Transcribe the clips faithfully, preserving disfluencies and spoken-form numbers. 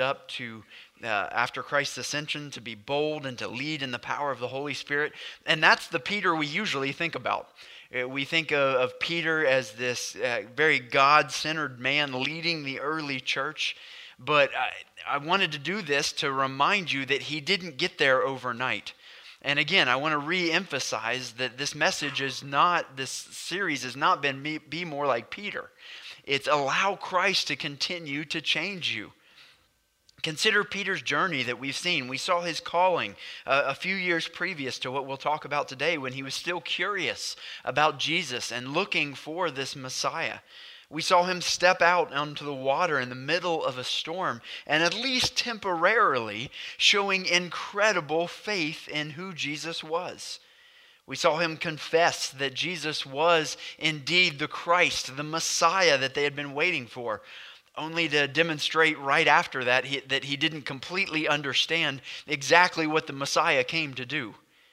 up to, uh, after Christ's ascension, to be bold and to lead in the power of the Holy Spirit. And that's the Peter we usually think about. We think of, of Peter as this uh, very God-centered man leading the early church. But I, I wanted to do this to remind you that he didn't get there overnight. And again, I want to re-emphasize that this message is not, this series has not been be, be more like Peter. It's allow Christ to continue to change you. Consider Peter's journey that we've seen. We saw his calling uh, a few years previous to what we'll talk about today, when he was still curious about Jesus and looking for this Messiah. We saw him step out onto the water in the middle of a storm, and at least temporarily showing incredible faith in who Jesus was. We saw him confess that Jesus was indeed the Christ, the Messiah that they had been waiting for, only to demonstrate right after that he, that he didn't completely understand exactly what the Messiah came to do.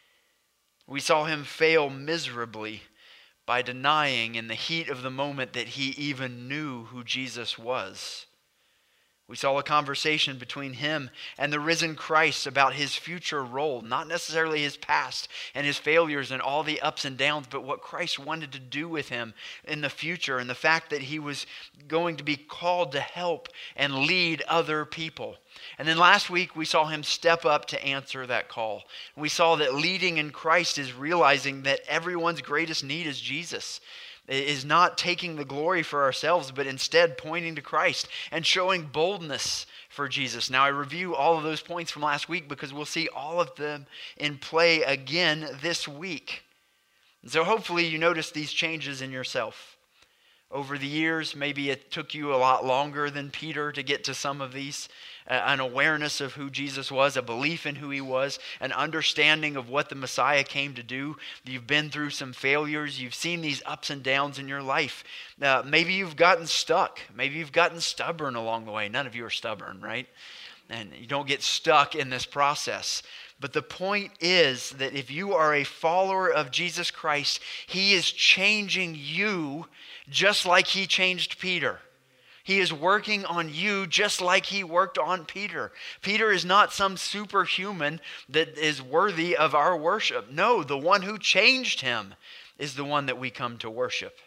We saw him fail miserably by denying in the heat of the moment that he even knew who Jesus was. We saw a conversation between him and the risen Christ about his future role, not necessarily his past and his failures and all the ups and downs, but what Christ wanted to do with him in the future, and the fact that he was going to be called to help and lead other people. And then last week we saw him step up to answer that call. We saw that leading in Christ is realizing that everyone's greatest need is Jesus. It is not taking the glory for ourselves, but instead pointing to Christ and showing boldness for Jesus. Now, I review all of those points from last week because we'll see all of them in play again this week. And so hopefully you notice these changes in yourself. Over the years, maybe it took you a lot longer than Peter to get to some of these. Uh, an awareness of who Jesus was, a belief in who he was, an understanding of what the Messiah came to do. You've been through some failures. You've seen these ups and downs in your life. Uh, maybe you've gotten stuck. Maybe you've gotten stubborn along the way. None of you are stubborn, right? And you don't get stuck in this process. But the point is that if you are a follower of Jesus Christ, he is changing you just like he changed Peter. He is working on you just like he worked on Peter. Peter is not some superhuman that is worthy of our worship. No, the one who changed him is the one that we come to worship.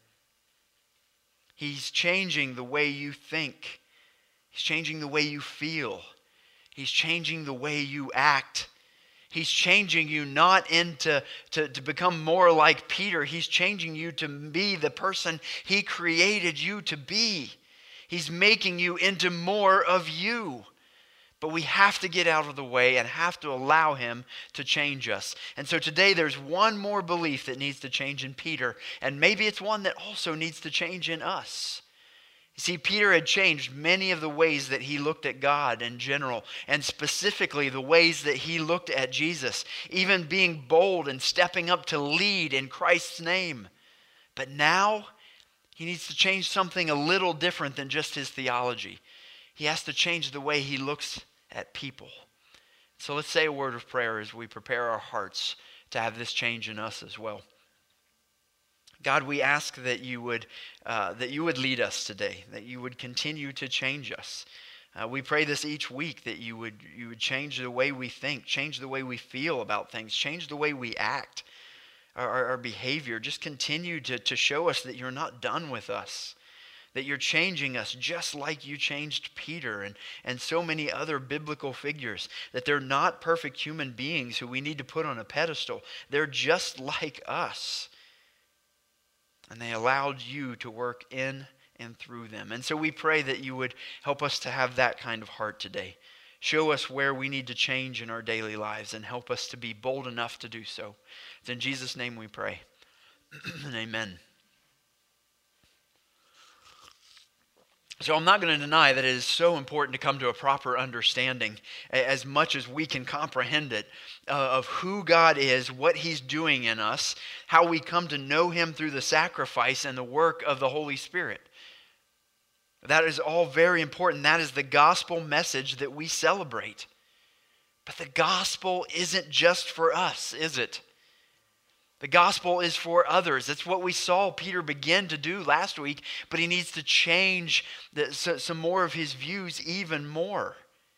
He's changing the way you think. He's changing the way you feel. He's changing the way you act. He's changing you not into to, to become more like Peter. He's changing you to be the person he created you to be. He's making you into more of you. But we have to get out of the way and have to allow him to change us. And so today there's one more belief that needs to change in Peter. And maybe it's one that also needs to change in us. You see, Peter had changed many of the ways that he looked at God in general, and specifically the ways that he looked at Jesus, even being bold and stepping up to lead in Christ's name. But now he needs to change something a little different than just his theology. He has to change the way he looks at people. So let's say a word of prayer as we prepare our hearts to have this change in us as well. God, we ask that you would uh, that you would lead us today, that you would continue to change us. Uh, we pray this each week, that you would you would change the way we think, change the way we feel about things, change the way we act, our, our, our behavior. Just continue to, to show us that you're not done with us, that you're changing us just like you changed Peter and, and so many other biblical figures, that they're not perfect human beings who we need to put on a pedestal. They're just like us. And they allowed you to work in and through them. And so we pray that you would help us to have that kind of heart today. Show us where we need to change in our daily lives and help us to be bold enough to do so. It's in Jesus' name we pray. Amen. So I'm not going to deny that it is so important to come to a proper understanding, as much as we can comprehend it, uh, of who God is, what he's doing in us, how we come to know him through the sacrifice and the work of the Holy Spirit. That is all very important. That is the gospel message that we celebrate. But the gospel isn't just for us, is it? The gospel is for others. That's what we saw Peter begin to do last week, but he needs to change the, so, some more of his views even more.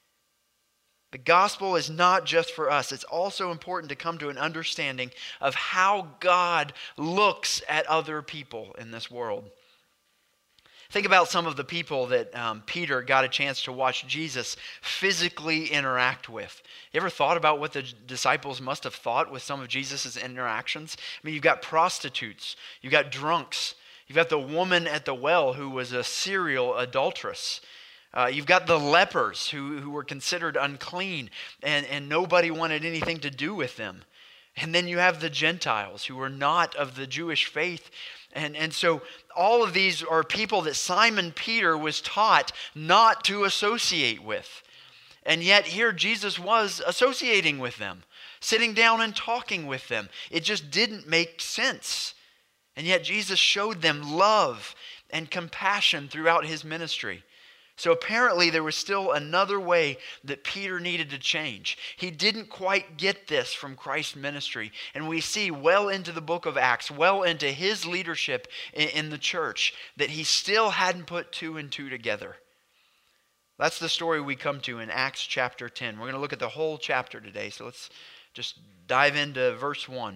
The gospel is not just for us. It's also important to come to an understanding of how God looks at other people in this world. Think about some of the people that um, Peter got a chance to watch Jesus physically interact with. You ever thought about what the disciples must have thought with some of Jesus' interactions? I mean, you've got prostitutes, you've got drunks, you've got the woman at the well who was a serial adulteress. Uh, you've got the lepers who, who were considered unclean and, and nobody wanted anything to do with them. And then you have the Gentiles who were not of the Jewish faith. And, and so all of these are people that Simon Peter was taught not to associate with. And yet here Jesus was associating with them, sitting down and talking with them. It just didn't make sense. And yet Jesus showed them love and compassion throughout his ministry. So apparently there was still another way that Peter needed to change. He didn't quite get this from Christ's ministry. And we see well into the book of Acts, well into his leadership in the church, that he still hadn't put two and two together. That's the story we come to in Acts chapter ten. We're going to look at the whole chapter today. So let's just dive into verse one.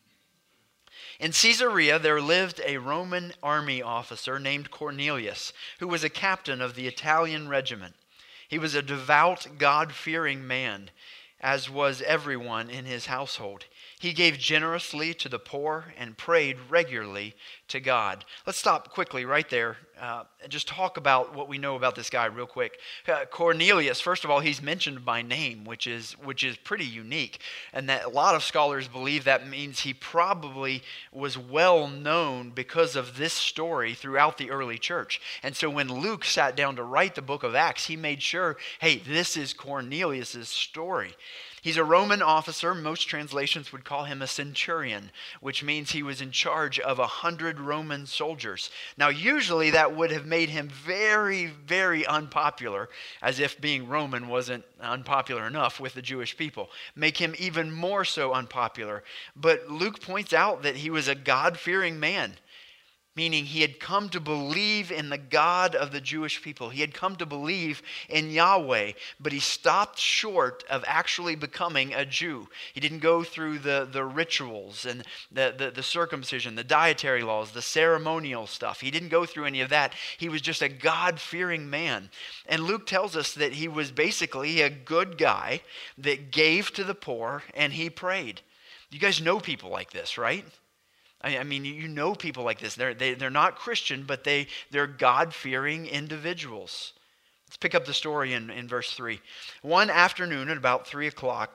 In Caesarea, there lived a Roman army officer named Cornelius, who was a captain of the Italian regiment. He was a devout, God-fearing man, as was everyone in his household. He gave generously to the poor and prayed regularly to God. Let's stop quickly right there uh, and just talk about what we know about this guy real quick. Uh, Cornelius, first of all, he's mentioned by name, which is which is pretty unique. And that a lot of scholars believe that means he probably was well known because of this story throughout the early church. And so when Luke sat down to write the book of Acts, he made sure, hey, this is Cornelius' story. He's a Roman officer. Most translations would call him a centurion, which means he was in charge of a hundred Roman soldiers. Now, usually that would have made him very, very unpopular, as if being Roman wasn't unpopular enough with the Jewish people. Make him even more so unpopular. But Luke points out that he was a God-fearing man, meaning he had come to believe in the God of the Jewish people. He had come to believe in Yahweh, but he stopped short of actually becoming a Jew. He didn't go through the, the rituals and the, the, the circumcision, the dietary laws, the ceremonial stuff. He didn't go through any of that. He was just a God-fearing man. And Luke tells us that he was basically a good guy that gave to the poor and he prayed. You guys know people like this, right? I mean, you know people like this. They're, they, they're not Christian, but they, they're God-fearing individuals. Let's pick up the story in, in verse three. One afternoon at about three o'clock,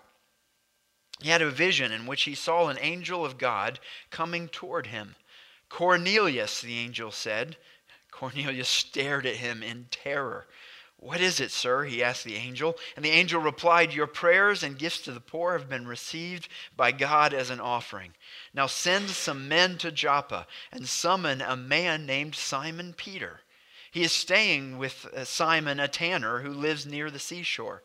he had a vision in which he saw an angel of God coming toward him. Cornelius, the angel said. Cornelius stared at him in terror. What is it, sir? He asked the angel. And the angel replied, your prayers and gifts to the poor have been received by God as an offering. Now send some men to Joppa and summon a man named Simon Peter. He is staying with Simon, a tanner who lives near the seashore.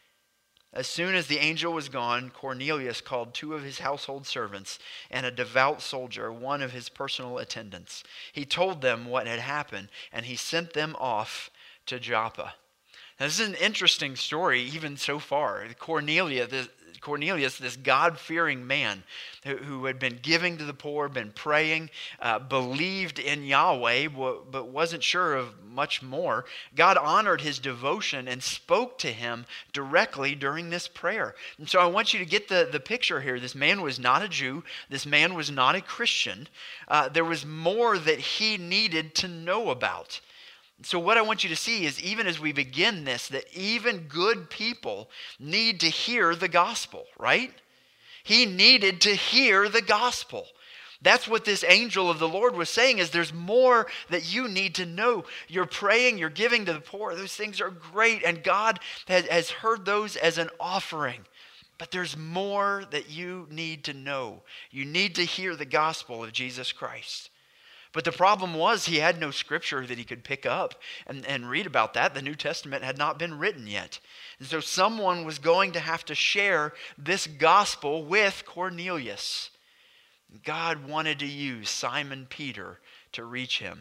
As soon as the angel was gone, Cornelius called two of his household servants and a devout soldier, one of his personal attendants. He told them what had happened, and he sent them off to Joppa. Now, this is an interesting story, even so far. Cornelius, this, Cornelius, this God-fearing man who, who had been giving to the poor, been praying, uh, believed in Yahweh, but wasn't sure of much more. God honored his devotion and spoke to him directly during this prayer. And so I want you to get the, the picture here. This man was not a Jew. This man was not a Christian. Uh, there was more that he needed to know about. So what I want you to see is, even as we begin this, that even good people need to hear the gospel, right? He needed to hear the gospel. That's what this angel of the Lord was saying, is there's more that you need to know. You're praying, you're giving to the poor. Those things are great, and God has, has heard those as an offering. But there's more that you need to know. You need to hear the gospel of Jesus Christ. But the problem was he had no scripture that he could pick up and, and read about that. The New Testament had not been written yet. And so someone was going to have to share this gospel with Cornelius. God wanted to use Simon Peter to reach him.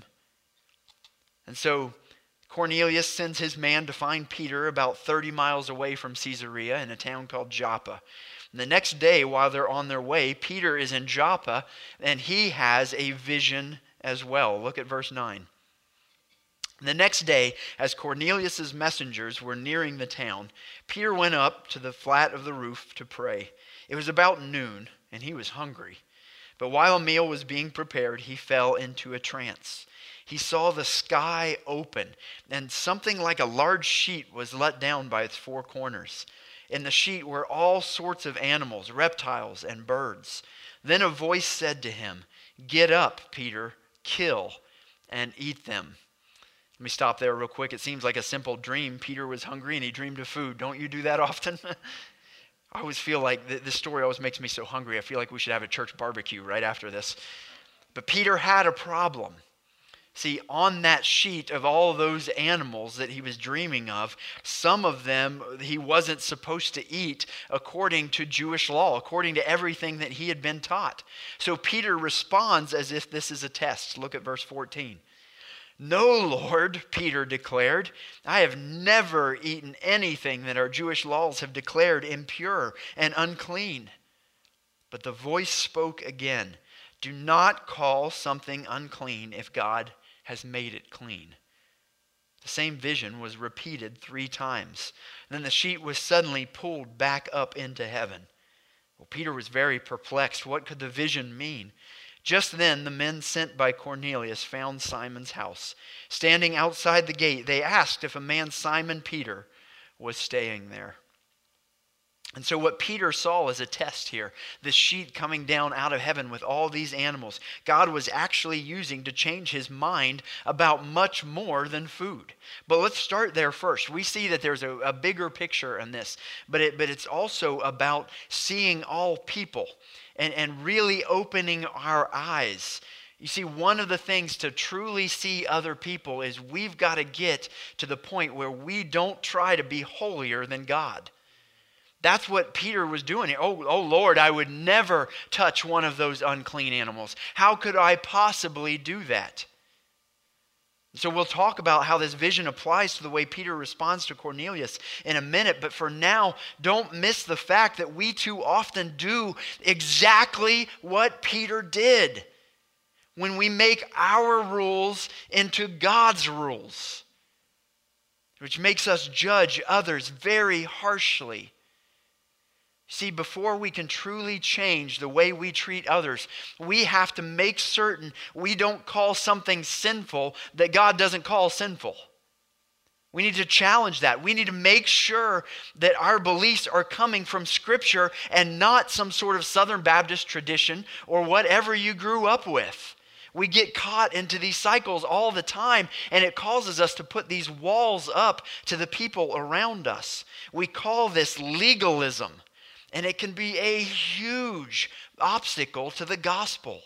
And so Cornelius sends his man to find Peter about thirty miles away from Caesarea in a town called Joppa. And the next day, while they're on their way, Peter is in Joppa, and he has a vision as well. Look at verse nine. The next day, as Cornelius' messengers were nearing the town, Peter went up to the flat of the roof to pray. It was about noon, and he was hungry. But while a meal was being prepared, he fell into a trance. He saw the sky open, and something like a large sheet was let down by its four corners. In the sheet were all sorts of animals, reptiles, and birds. Then a voice said to him, "Get up, Peter, kill, and eat them." Let me stop there real quick. It seems like a simple dream. Peter was hungry and he dreamed of food. Don't you do that often? I always feel like th- this story always makes me so hungry. I feel like we should have a church barbecue right after this. But Peter had a problem. See, on that sheet of all those animals that he was dreaming of, some of them he wasn't supposed to eat according to Jewish law, according to everything that he had been taught. So Peter responds as if this is a test. Look at verse fourteen. "No, Lord," Peter declared, "I have never eaten anything that our Jewish laws have declared impure and unclean." But the voice spoke again, "Do not call something unclean if God has made it clean." The same vision was repeated three times. Then the sheet was suddenly pulled back up into heaven. Well, Peter was very perplexed. What could the vision mean? Just then, the men sent by Cornelius found Simon's house. Standing outside the gate, they asked if a man Simon Peter was staying there. And so what Peter saw was a test here. This sheet coming down out of heaven with all these animals. God was actually using to change his mind about much more than food. But let's start there first. We see that there's a, a bigger picture in this. But, it, but it's also about seeing all people. And, and really opening our eyes. You see, one of the things to truly see other people is we've got to get to the point where we don't try to be holier than God. That's what Peter was doing here. Oh, oh Lord, I would never touch one of those unclean animals. How could I possibly do that? So we'll talk about how this vision applies to the way Peter responds to Cornelius in a minute. But for now, don't miss the fact that we too often do exactly what Peter did when we make our rules into God's rules, which makes us judge others very harshly. See, before we can truly change the way we treat others, we have to make certain we don't call something sinful that God doesn't call sinful. We need to challenge that. We need to make sure that our beliefs are coming from Scripture and not some sort of Southern Baptist tradition or whatever you grew up with. We get caught into these cycles all the time, and it causes us to put these walls up to the people around us. We call this legalism. And it can be a huge obstacle to the gospel.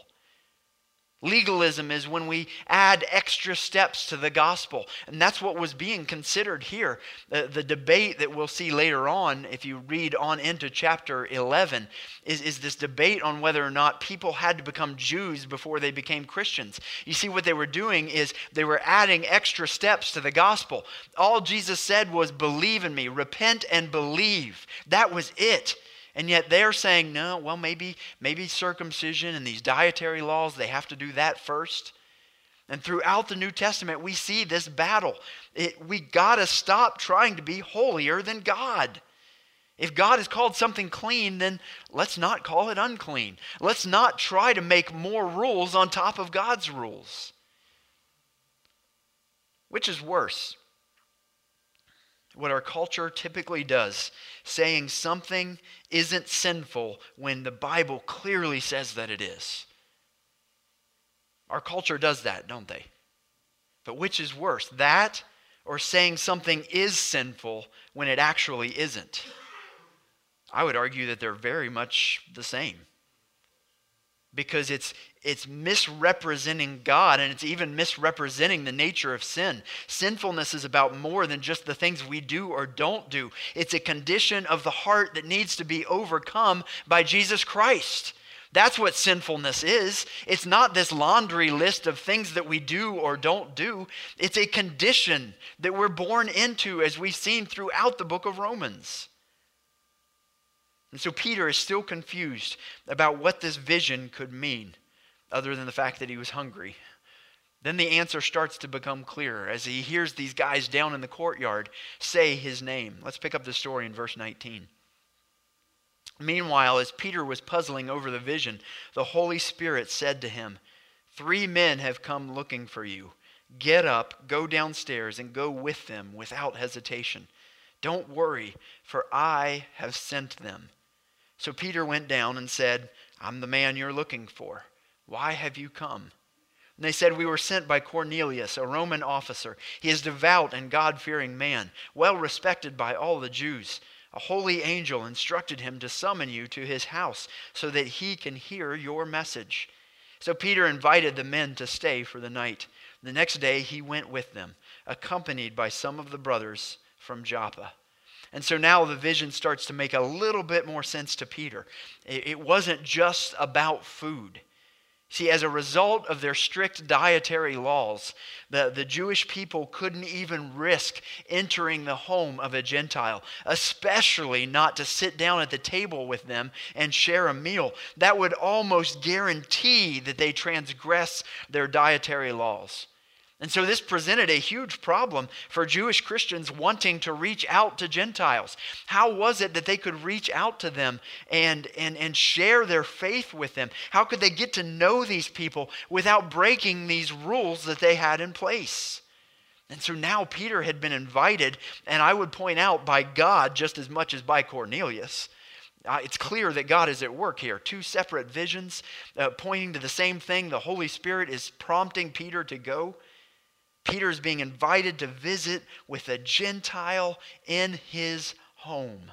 Legalism is when we add extra steps to the gospel. And that's what was being considered here. The, the debate that we'll see later on, if you read on into chapter eleven, is, is this debate on whether or not people had to become Jews before they became Christians. You see, what they were doing is they were adding extra steps to the gospel. All Jesus said was, "Believe in me, repent and believe." That was it. And yet they're saying, no, well, maybe maybe circumcision and these dietary laws, they have to do that first. And throughout the New Testament, we see this battle. It, we got to stop trying to be holier than God. If God has called something clean, then let's not call it unclean. Let's not try to make more rules on top of God's rules. Which is worse? What our culture typically does, saying something isn't sinful when the Bible clearly says that it is. Our culture does that, don't they? But which is worse, that or saying something is sinful when it actually isn't? I would argue that they're very much the same. Because it's it's misrepresenting God, and it's even misrepresenting the nature of sin. Sinfulness is about more than just the things we do or don't do. It's a condition of the heart that needs to be overcome by Jesus Christ. That's what sinfulness is. It's not this laundry list of things that we do or don't do. It's a condition that we're born into, as we've seen throughout the book of Romans. And so Peter is still confused about what this vision could mean, other than the fact that he was hungry. Then the answer starts to become clearer as he hears these guys down in the courtyard say his name. Let's pick up the story in verse nineteen. Meanwhile, as Peter was puzzling over the vision, the Holy Spirit said to him, "Three men have come looking for you. Get up, go downstairs, and go with them without hesitation. Don't worry, for I have sent them." So Peter went down and said, "I'm the man you're looking for. Why have you come?" And they said, "We were sent by Cornelius, a Roman officer. He is devout and God-fearing man, well respected by all the Jews. A holy angel instructed him to summon you to his house so that he can hear your message." So Peter invited the men to stay for the night. The next day he went with them, accompanied by some of the brothers from Joppa. And so now the vision starts to make a little bit more sense to Peter. It wasn't just about food. See, as a result of their strict dietary laws, the, the Jewish people couldn't even risk entering the home of a Gentile, especially not to sit down at the table with them and share a meal. That would almost guarantee that they transgress their dietary laws. And so this presented a huge problem for Jewish Christians wanting to reach out to Gentiles. How was it that they could reach out to them and, and, and share their faith with them? How could they get to know these people without breaking these rules that they had in place? And so now Peter had been invited, and I would point out, by God just as much as by Cornelius. Uh, it's clear that God is at work here. Two separate visions uh, pointing to the same thing. The Holy Spirit is prompting Peter to go. Peter is being invited to visit with a Gentile in his home.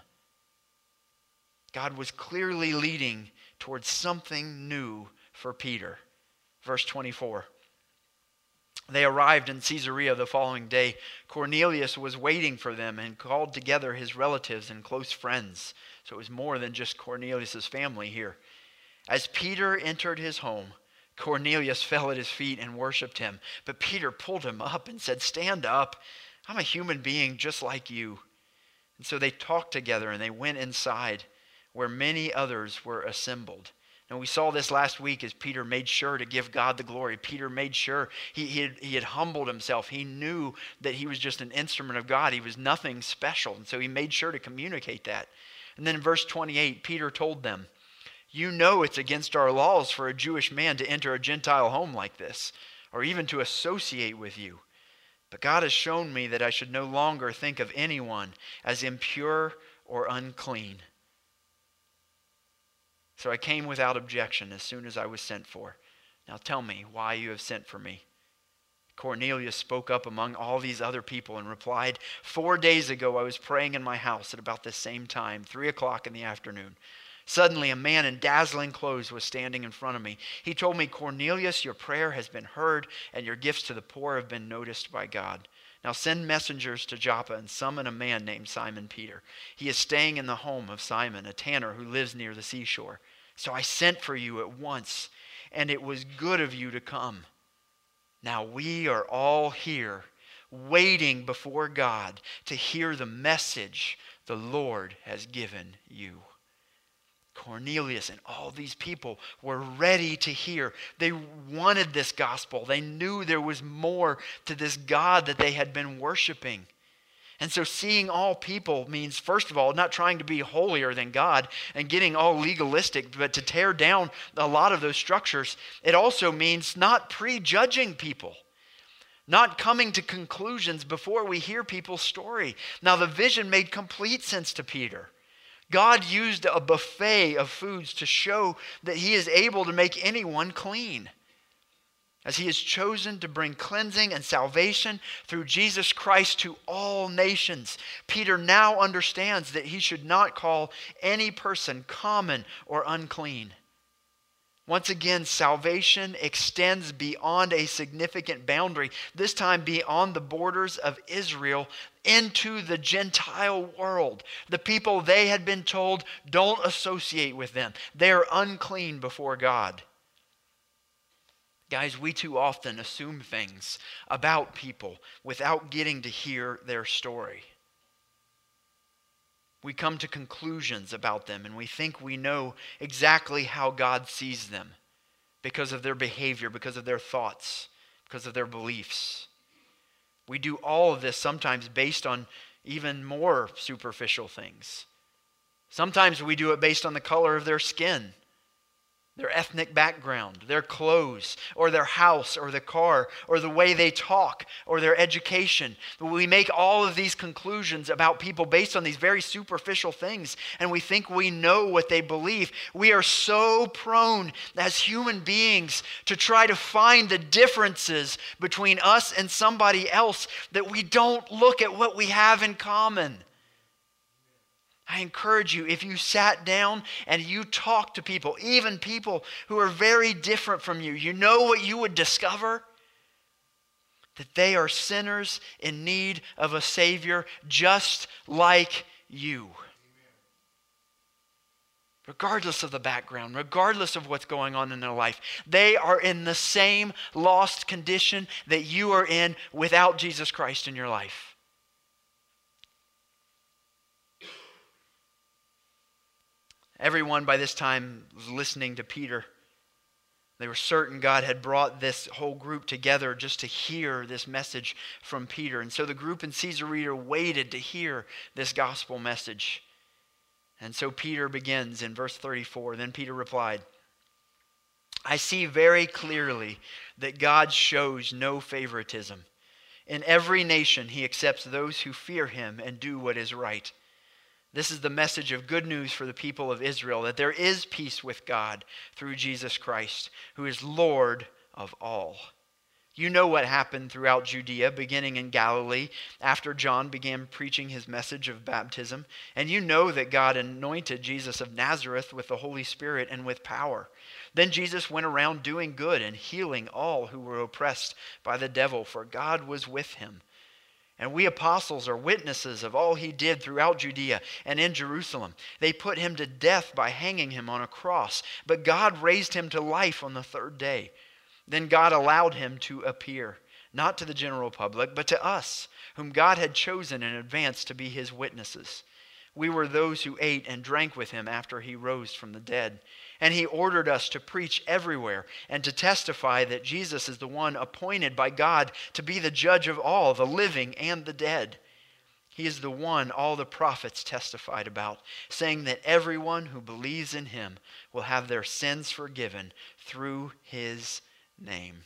God was clearly leading towards something new for Peter. Verse twenty-four. They arrived in Caesarea the following day. Cornelius was waiting for them and called together his relatives and close friends. So it was more than just Cornelius' family here. As Peter entered his home, Cornelius fell at his feet and worshipped him. But Peter pulled him up and said, "Stand up. I'm a human being just like you." And so they talked together and they went inside where many others were assembled. And we saw this last week as Peter made sure to give God the glory. Peter made sure he, he, had, he had humbled himself. He knew that he was just an instrument of God. He was nothing special. And so he made sure to communicate that. And then in verse twenty-eight, Peter told them, "You know it's against our laws for a Jewish man to enter a Gentile home like this, or even to associate with you. But God has shown me that I should no longer think of anyone as impure or unclean. So I came without objection as soon as I was sent for. Now tell me why you have sent for me." Cornelius spoke up among all these other people and replied, "Four days ago I was praying in my house at about the same time, three o'clock in the afternoon. Suddenly, a man in dazzling clothes was standing in front of me. He told me, 'Cornelius, your prayer has been heard, and your gifts to the poor have been noticed by God. Now send messengers to Joppa and summon a man named Simon Peter. He is staying in the home of Simon, a tanner who lives near the seashore.' So I sent for you at once, and it was good of you to come. Now we are all here, waiting before God to hear the message the Lord has given you." Cornelius and all these people were ready to hear. They wanted this gospel. They knew there was more to this God that they had been worshiping. And so seeing all people means, first of all, not trying to be holier than God and getting all legalistic, but to tear down a lot of those structures. It also means not prejudging people, not coming to conclusions before we hear people's story. Now the vision made complete sense to Peter. God used a buffet of foods to show that he is able to make anyone clean, as he has chosen to bring cleansing and salvation through Jesus Christ to all nations. Peter now understands that he should not call any person common or unclean. Once again, salvation extends beyond a significant boundary, this time beyond the borders of Israel into the Gentile world. The people they had been told, don't associate with them. They are unclean before God. Guys, we too often assume things about people without getting to hear their story. We come to conclusions about them and we think we know exactly how God sees them because of their behavior, because of their thoughts, because of their beliefs. We do all of this sometimes based on even more superficial things. Sometimes we do it based on the color of their skin, their ethnic background, their clothes, or their house, or the car, or the way they talk, or their education. We make all of these conclusions about people based on these very superficial things, and we think we know what they believe. We are so prone as human beings to try to find the differences between us and somebody else that we don't look at what we have in common. I encourage you, if you sat down and you talked to people, even people who are very different from you, you know what you would discover? That they are sinners in need of a Savior just like you. Regardless of the background, regardless of what's going on in their life, they are in the same lost condition that you are in without Jesus Christ in your life. Everyone by this time was listening to Peter. They were certain God had brought this whole group together just to hear this message from Peter. And so the group in Caesarea waited to hear this gospel message. And so Peter begins in verse thirty-four. Then Peter replied, I see very clearly that God shows no favoritism. In every nation he accepts those who fear him and do what is right. This is the message of good news for the people of Israel, that there is peace with God through Jesus Christ, who is Lord of all. You know what happened throughout Judea, beginning in Galilee, after John began preaching his message of baptism. And you know that God anointed Jesus of Nazareth with the Holy Spirit and with power. Then Jesus went around doing good and healing all who were oppressed by the devil, for God was with him. And we apostles are witnesses of all he did throughout Judea and in Jerusalem. They put him to death by hanging him on a cross, but God raised him to life on the third day. Then God allowed him to appear, not to the general public, but to us, whom God had chosen in advance to be his witnesses. We were those who ate and drank with him after he rose from the dead. And he ordered us to preach everywhere and to testify that Jesus is the one appointed by God to be the judge of all, the living and the dead. He is the one all the prophets testified about, saying that everyone who believes in him will have their sins forgiven through his name.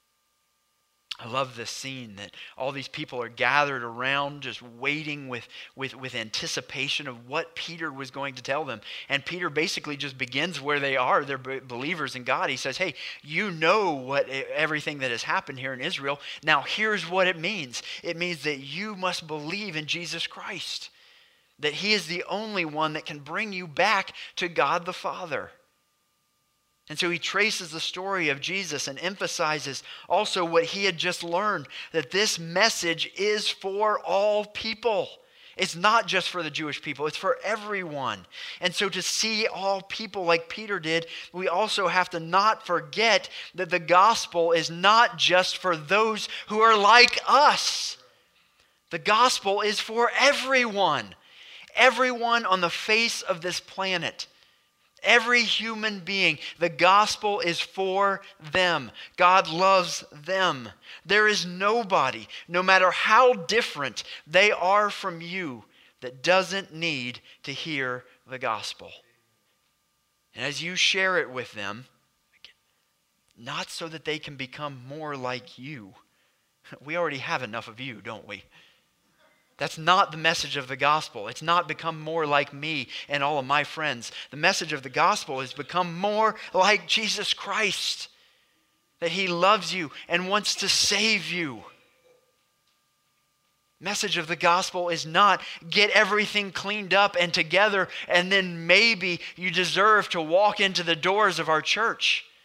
I love this scene that all these people are gathered around just waiting with, with, with anticipation of what Peter was going to tell them. And Peter basically just begins where they are. They're believers in God. He says, hey, you know what everything that has happened here in Israel. Now here's what it means. It means that you must believe in Jesus Christ. That he is the only one that can bring you back to God the Father. And so he traces the story of Jesus and emphasizes also what he had just learned, that this message is for all people. It's not just for the Jewish people, it's for everyone. And so to see all people like Peter did, we also have to not forget that the gospel is not just for those who are like us. The gospel is for everyone. Everyone on the face of this planet. Every human being, the gospel is for them. God loves them. There is nobody, no matter how different they are from you, that doesn't need to hear the gospel. And as you share it with them, not so that they can become more like you. We already have enough of you, don't we? That's not the message of the gospel. It's not become more like me and all of my friends. The message of the gospel is become more like Jesus Christ. That he loves you and wants to save you. Message of the gospel is not get everything cleaned up and together and then maybe you deserve to walk into the doors of our church.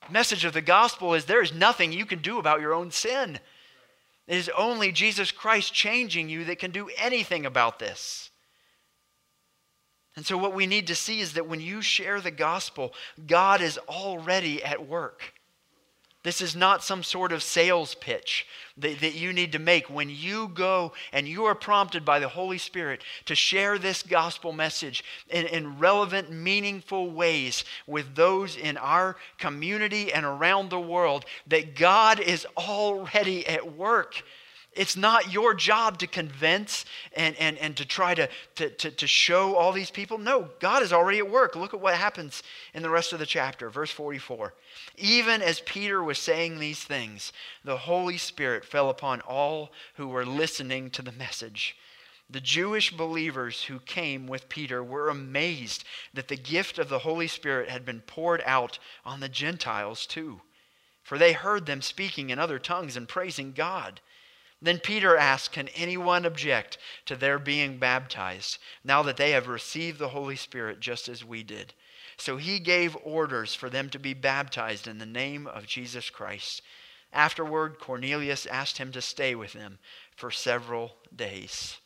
The message of the gospel is there is nothing you can do about your own sin. It is only Jesus Christ changing you that can do anything about this. And so what we need to see is that when you share the gospel, God is already at work. This is not some sort of sales pitch that, that you need to make. When you go and you are prompted by the Holy Spirit to share this gospel message in, in relevant, meaningful ways with those in our community and around the world, that God is already at work. It's not your job to convince and, and, and to try to, to, to, to show all these people. No, God is already at work. Look at what happens in the rest of the chapter, verse forty-four. Even as Peter was saying these things, the Holy Spirit fell upon all who were listening to the message. The Jewish believers who came with Peter were amazed that the gift of the Holy Spirit had been poured out on the Gentiles too, for they heard them speaking in other tongues and praising God. Then Peter asked, "Can anyone object to their being baptized, now that they have received the Holy Spirit just as we did?" So he gave orders for them to be baptized in the name of Jesus Christ. Afterward, Cornelius asked him to stay with them for several days.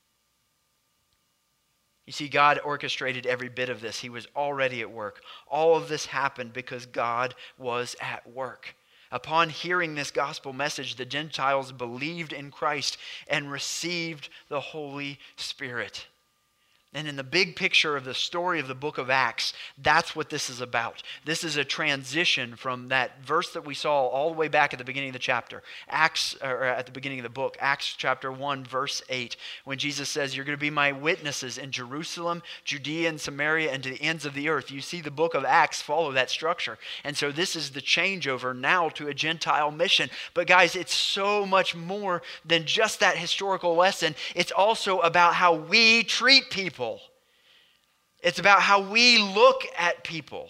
You see, God orchestrated every bit of this. He was already at work. All of this happened because God was at work. Upon hearing this gospel message, the Gentiles believed in Christ and received the Holy Spirit. And in the big picture of the story of the book of Acts, that's what this is about. This is a transition from that verse that we saw all the way back at the beginning of the chapter. Acts, or at the beginning of the book, Acts chapter one, verse eight, when Jesus says, "You're going to be my witnesses in Jerusalem, Judea, and Samaria, and to the ends of the earth." You see the book of Acts follow that structure. And so this is the changeover now to a Gentile mission. But guys, it's so much more than just that historical lesson. It's also about how we treat people. It's about how we look at people.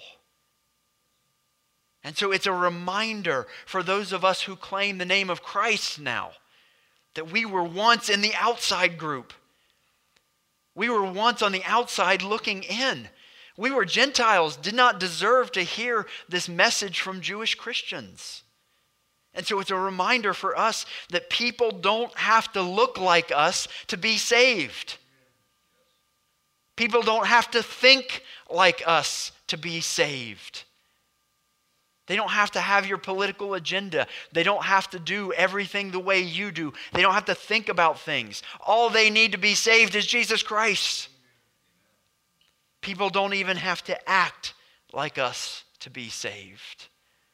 And so it's a reminder for those of us who claim the name of Christ now that we were once in the outside group. We were once on the outside looking in. We were Gentiles, did not deserve to hear this message from Jewish Christians. And so it's a reminder for us that people don't have to look like us to be saved. People don't have to think like us to be saved. They don't have to have your political agenda. They don't have to do everything the way you do. They don't have to think about things. All they need to be saved is Jesus Christ. People don't even have to act like us to be saved.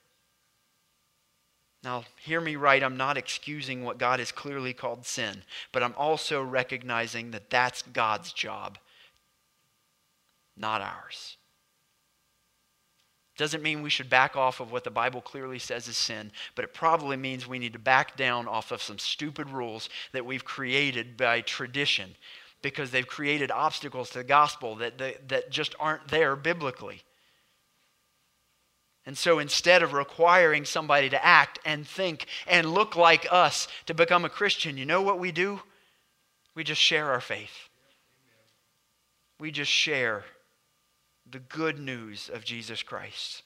Now, hear me right, I'm not excusing what God has clearly called sin, but I'm also recognizing that that's God's job, not ours. Doesn't mean we should back off of what the Bible clearly says is sin, but it probably means we need to back down off of some stupid rules that we've created by tradition because they've created obstacles to the gospel that, that, that just aren't there biblically. And so instead of requiring somebody to act and think and look like us to become a Christian, you know what we do? We just share our faith. We just share the good news of Jesus Christ.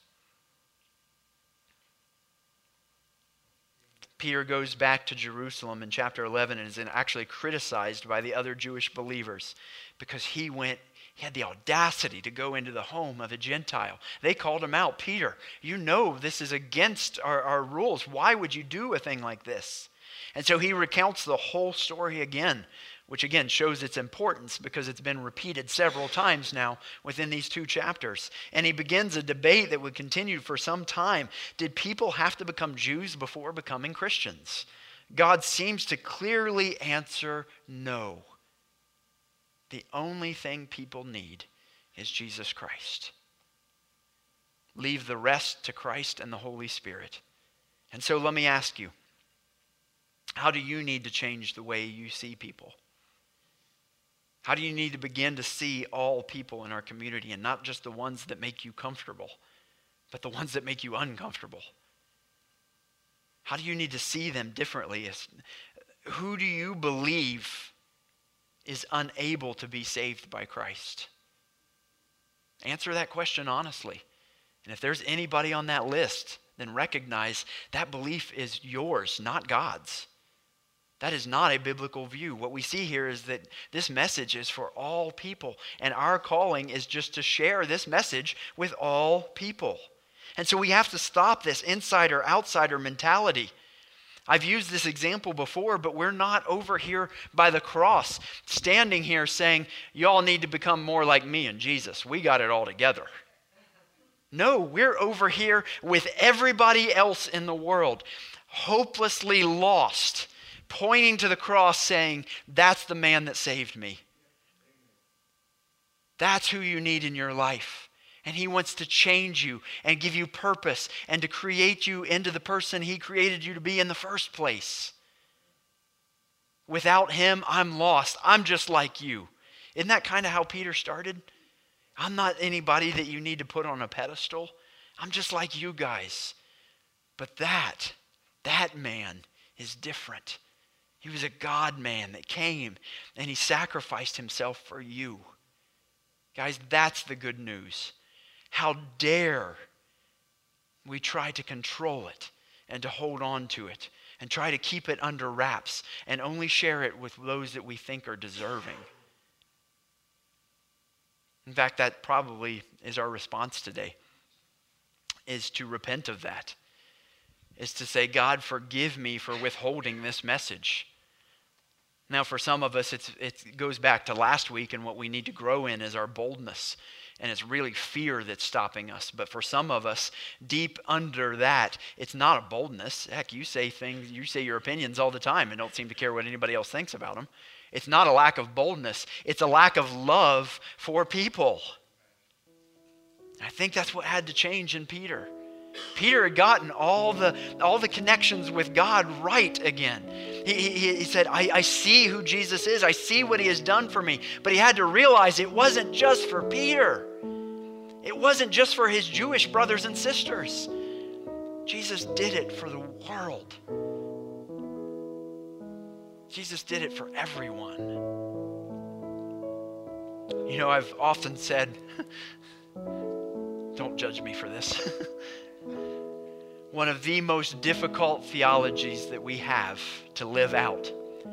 Peter goes back to Jerusalem in chapter eleven and is actually criticized by the other Jewish believers because he went, he had the audacity to go into the home of a Gentile. They called him out. "Peter, you know this is against our, our rules. Why would you do a thing like this?" And so he recounts the whole story again, which again shows its importance because it's been repeated several times now within these two chapters. And he begins a debate that would continue for some time. Did people have to become Jews before becoming Christians? God seems to clearly answer no. The only thing people need is Jesus Christ. Leave the rest to Christ and the Holy Spirit. And so let me ask you, how do you need to change the way you see people? How do you need to begin to see all people in our community and not just the ones that make you comfortable, but the ones that make you uncomfortable? How do you need to see them differently? Who do you believe is unable to be saved by Christ? Answer that question honestly. And if there's anybody on that list then recognize that belief is yours, not God's. That is not a biblical view. What we see here is that this message is for all people, and our calling is just to share this message with all people. And so we have to stop this insider-outsider mentality. I've used this example before, but we're not over here by the cross, standing here saying, y'all need to become more like me and Jesus. We got it all together. No, we're over here with everybody else in the world, hopelessly lost, pointing to the cross saying, that's the man that saved me. That's who you need in your life. And he wants to change you and give you purpose and to create you into the person he created you to be in the first place. Without him, I'm lost. I'm just like you. Isn't that kind of how Peter started? I'm not anybody that you need to put on a pedestal. I'm just like you guys. But that, that man is different. He was a God man that came and he sacrificed himself for you. Guys, that's the good news. How dare we try to control it and to hold on to it and try to keep it under wraps and only share it with those that we think are deserving. In fact, that probably is our response today, is to repent of that, is to say, God, forgive me for withholding this message. Now, for some of us, it's, it goes back to last week, and what we need to grow in is our boldness. And it's really fear that's stopping us. But for some of us, deep under that, it's not a boldness. Heck, you say things, you say your opinions all the time and don't seem to care what anybody else thinks about them. It's not a lack of boldness. It's a lack of love for people. I think that's what had to change in Peter. Peter had gotten all the all the connections with God right again. He, he, he said, I, I see who Jesus is. I see what he has done for me. But he had to realize it wasn't just for Peter. It wasn't just for his Jewish brothers and sisters. Jesus did it for the world. Jesus did it for everyone. You know, I've often said, don't judge me for this. One of the most difficult theologies that we have to live out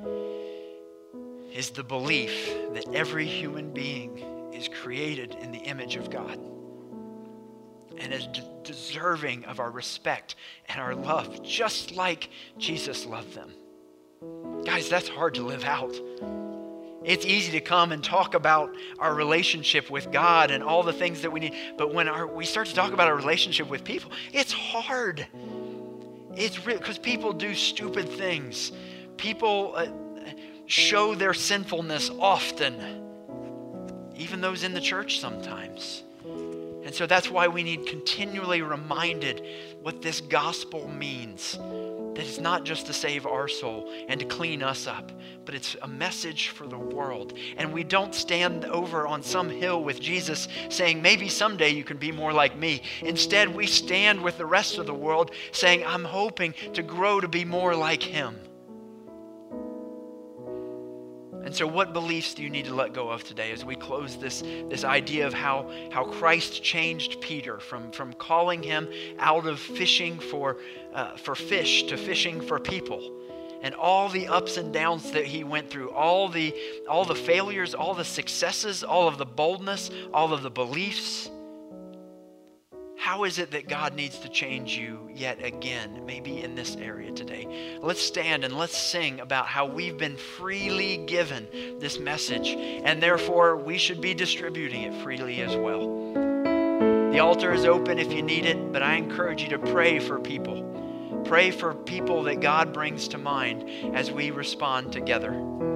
is the belief that every human being is created in the image of God and is d- deserving of our respect and our love, just like Jesus loved them. Guys, that's hard to live out. It's easy to come and talk about our relationship with God and all the things that we need. But when our, we start to talk about our relationship with people, it's hard. It's real because people do stupid things. People uh, show their sinfulness often. Even those in the church sometimes. And so that's why we need continually reminded what this gospel means. That it's not just to save our soul and to clean us up, but it's a message for the world. And we don't stand over on some hill with Jesus saying, maybe someday you can be more like me. Instead, we stand with the rest of the world saying, I'm hoping to grow to be more like him. And so what beliefs do you need to let go of today as we close this, this idea of how, how Christ changed Peter from, from calling him out of fishing for, uh, for fish to fishing for people, and all the ups and downs that he went through, all the, all the failures, all the successes, all of the boldness, all of the beliefs. How is it that God needs to change you yet again, maybe in this area today? Let's stand and let's sing about how we've been freely given this message, and therefore we should be distributing it freely as well. The altar is open if you need it, but I encourage you to pray for people. Pray for people that God brings to mind as we respond together.